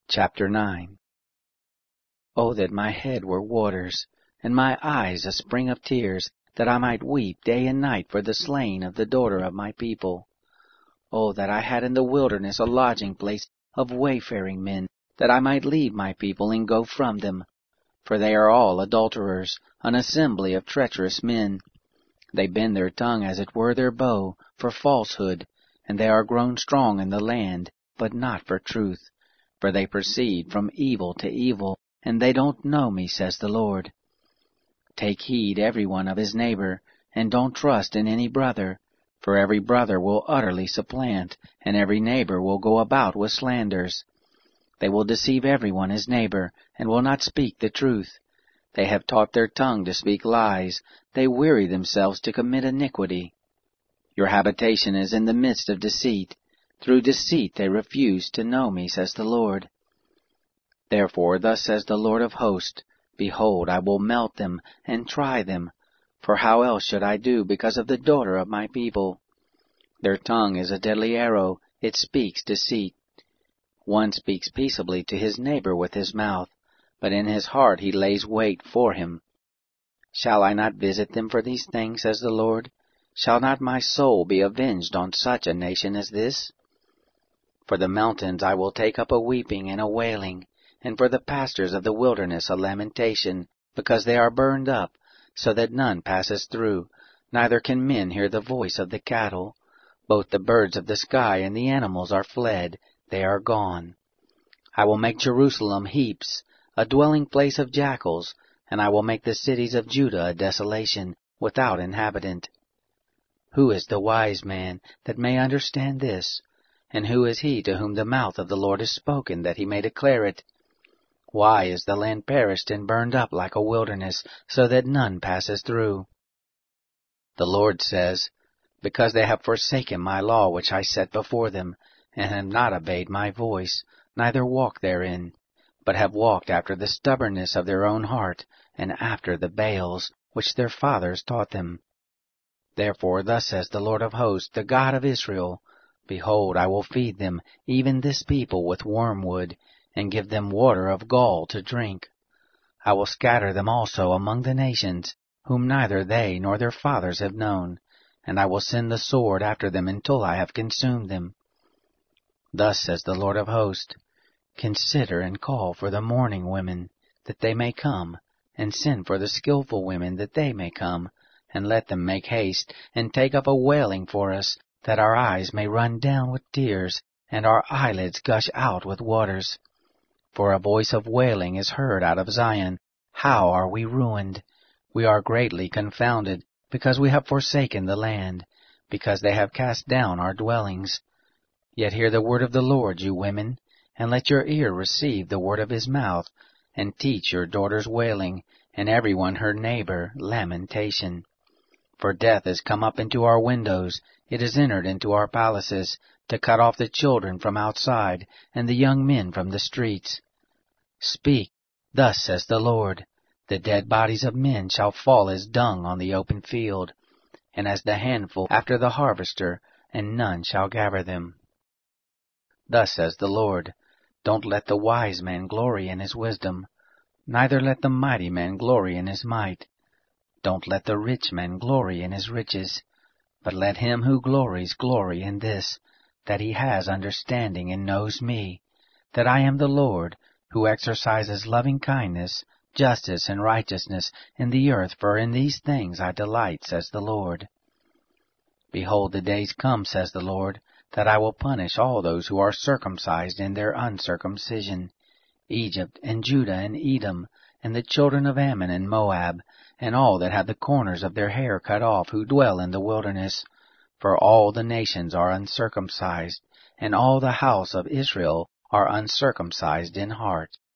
Chapter 9. Oh, that my head were waters, and my eyes a spring of tears, that I might weep day and night for the slain of the daughter of my people. Oh, that I had in the wilderness a lodging place of wayfaring men, that I might leave my people and go from them. For they are all adulterers, an assembly of treacherous men. They bend their tongue as it were their bow, for falsehood, and they are grown strong in the land, but not for truth. For they proceed from evil to evil, and they don't know me, says the Lord. Take heed every one of his neighbor, and don't trust in any brother, for every brother will utterly supplant, and every neighbor will go about with slanders. They will deceive every one his neighbor, and will not speak the truth. They have taught their tongue to speak lies, they weary themselves to commit iniquity. Your habitation is in the midst of deceit. Through deceit they refuse to know me, says the Lord. Therefore thus says the Lord of hosts, Behold, I will melt them, and try them. For how else should I do because of the daughter of my people? Their tongue is a deadly arrow, it speaks deceit. One speaks peaceably to his neighbor with his mouth, but in his heart he lays wait for him. Shall I not visit them for these things, says the Lord? Shall not my soul be avenged on such a nation as this? For the mountains I will take up a weeping and a wailing, and for the pastures of the wilderness a lamentation, because they are burned up, so that none passes through, neither can men hear the voice of the cattle. Both the birds of the sky and the animals are fled, they are gone. I will make Jerusalem heaps, a dwelling place of jackals, and I will make the cities of Judah a desolation, without inhabitant. Who is the wise man that may understand this? And who is he to whom the mouth of the Lord is spoken, that he may declare it? Why is the land perished and burned up like a wilderness, so that none passes through? The Lord says, Because they have forsaken my law which I set before them, and have not obeyed my voice, neither walked therein, but have walked after the stubbornness of their own heart, and after the Baals, which their fathers taught them. Therefore thus says the Lord of hosts, the God of Israel, Behold, I will feed them, even this people, with wormwood, and give them water of gall to drink. I will scatter them also among the nations, whom neither they nor their fathers have known, and I will send the sword after them until I have consumed them. Thus says the Lord of hosts, Consider and call for the mourning women, that they may come, and send for the skillful women, that they may come, and let them make haste, and take up a wailing for us, that our eyes may run down with tears, and our eyelids gush out with waters. For a voice of wailing is heard out of Zion. How are we ruined? We are greatly confounded, because we have forsaken the land, because they have cast down our dwellings. Yet hear the word of the Lord, you women, and let your ear receive the word of his mouth, and teach your daughters wailing, and every one her neighbor lamentation. For death is come up into our windows, it is entered into our palaces, to cut off the children from outside, and the young men from the streets. Speak, thus says the Lord, The dead bodies of men shall fall as dung on the open field, and as the handful after the harvester, and none shall gather them. Thus says the Lord, Don't let the wise man glory in his wisdom, neither let the mighty man glory in his might. Don't let the rich man glory in his riches, but let him who glories glory in this, that he has understanding and knows me, that I am the Lord, who exercises loving kindness, justice, and righteousness in the earth, for in these things I delight, says the Lord. Behold, the days come, says the Lord, that I will punish all those who are circumcised in their uncircumcision, Egypt and Judah and Edom, and the children of Ammon and Moab, and all that have the corners of their hair cut off, who dwell in the wilderness. For all the nations are uncircumcised, and all the house of Israel are uncircumcised in heart.